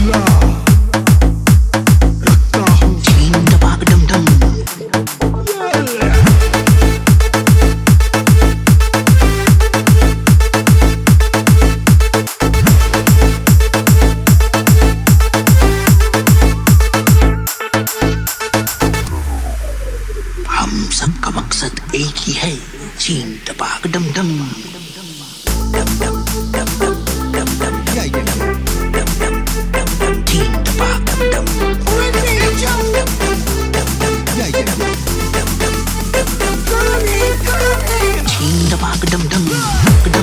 हम सबका मकसद एक ही है, चीन टपाक डम डम डम डम डम डम डम डम डम डम डम डम डम चीन टपाक डम डम चीन टपाक डम डम डम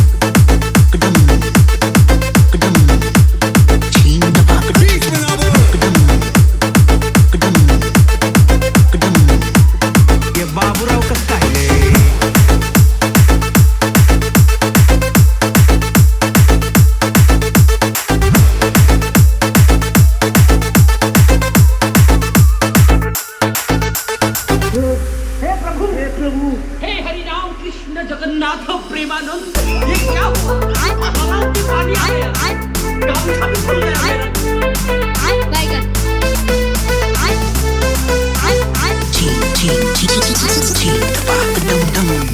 हे हरि राम कृष्ण जगन्नाथ प्रेमानंद, ये क्या हुआ? महाराज की पानी आ गया, गाड़ी सब खुल गया। चीन टपाक डम डम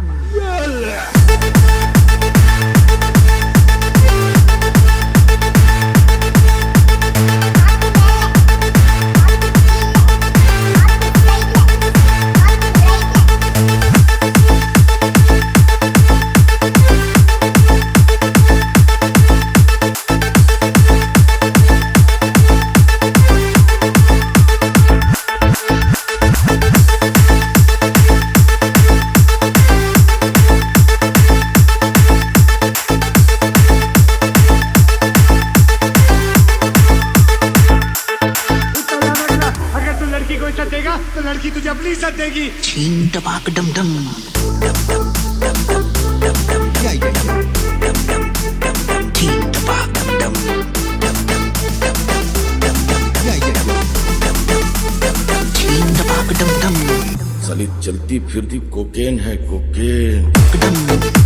देगा तो लड़की तुझे अपनी इज्जत देगी। चीन टपाक डम डम डम डम डम डम डम डम डम डम डम डम चीन टपाक डम डम डम डम डम डम डम चीन टपाक डम डम। साली चलती फिरती कोकेन है, कोकेन।